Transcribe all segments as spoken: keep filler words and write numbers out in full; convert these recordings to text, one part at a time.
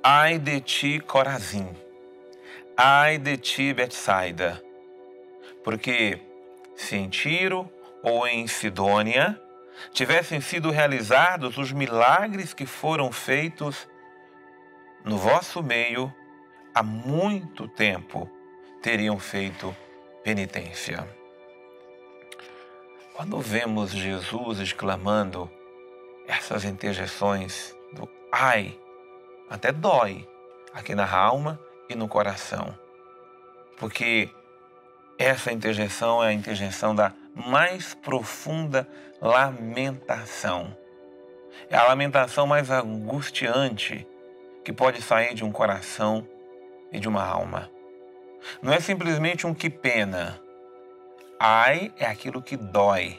Ai de ti, Corazim! Ai de ti, Betsaida! Porque se em Tiro ou em Sidônia tivessem sido realizados os milagres que foram feitos no vosso meio, há muito tempo teriam feito penitência. Quando vemos Jesus exclamando essas interjeições do ai, até dói aqui na alma e no coração, porque essa interjeição é a interjeição da mais profunda lamentação. É a lamentação mais angustiante que pode sair de um coração e de uma alma. Não é simplesmente um que pena. Ai é aquilo que dói.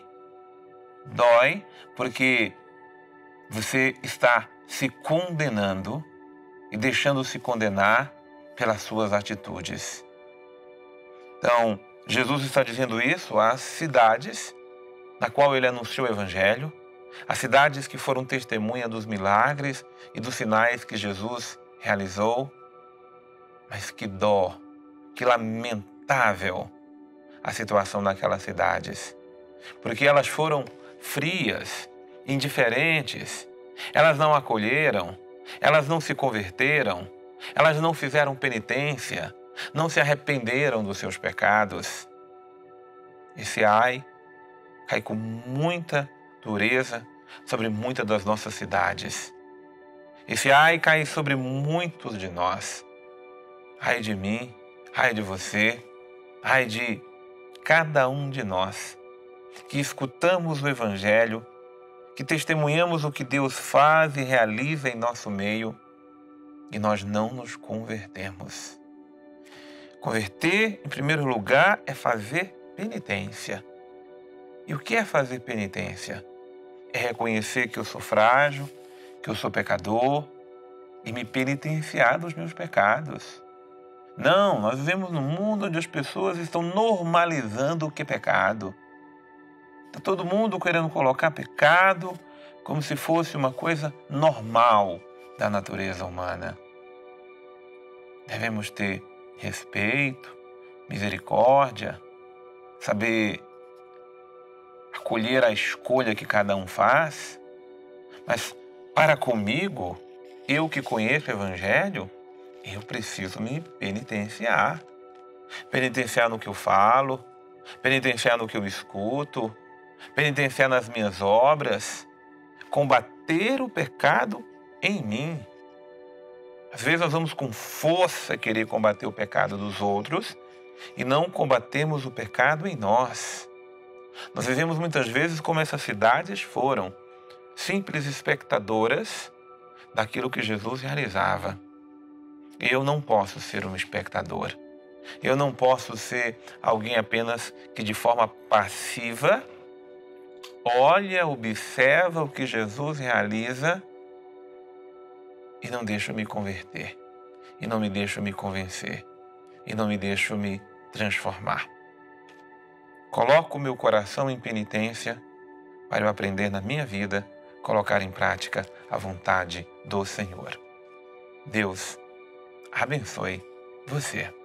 Dói porque você está se condenando e deixando-se condenar pelas suas atitudes. Então, Jesus está dizendo isso às cidades na qual ele anunciou o Evangelho, as cidades que foram testemunha dos milagres e dos sinais que Jesus realizou. Mas que dó, que lamentável a situação daquelas cidades, porque elas foram frias, indiferentes, elas não acolheram, elas não se converteram, elas não fizeram penitência, não se arrependeram dos seus pecados. Esse ai cai com muita dureza sobre muitas das nossas cidades. Esse ai cai sobre muitos de nós. Ai de mim, ai de você, ai de cada um de nós, que escutamos o Evangelho, que testemunhamos o que Deus faz e realiza em nosso meio, e nós não nos convertemos. Converter, em primeiro lugar, é fazer penitência. E o que é fazer penitência? É reconhecer que eu sou frágil, que eu sou pecador e me penitenciar dos meus pecados. Não, nós vivemos num mundo onde as pessoas estão normalizando o que é pecado. Está todo mundo querendo colocar pecado como se fosse uma coisa normal da natureza humana. Devemos ter respeito, misericórdia, saber acolher a escolha que cada um faz, mas para comigo, eu que conheço o Evangelho, eu preciso me penitenciar. Penitenciar no que eu falo, penitenciar no que eu escuto, penitenciar nas minhas obras, combater o pecado em mim. Às vezes nós vamos com força querer combater o pecado dos outros e não combatemos o pecado em nós. Nós vivemos muitas vezes como essas cidades foram, simples espectadoras daquilo que Jesus realizava. Eu não posso ser um espectador. Eu não posso ser alguém apenas que de forma passiva olha, observa o que Jesus realiza e não deixa me converter, e não me deixa me convencer, e não me deixa me transformar. Coloco o meu coração em penitência para eu aprender na minha vida, colocar em prática a vontade do Senhor. Deus abençoe você.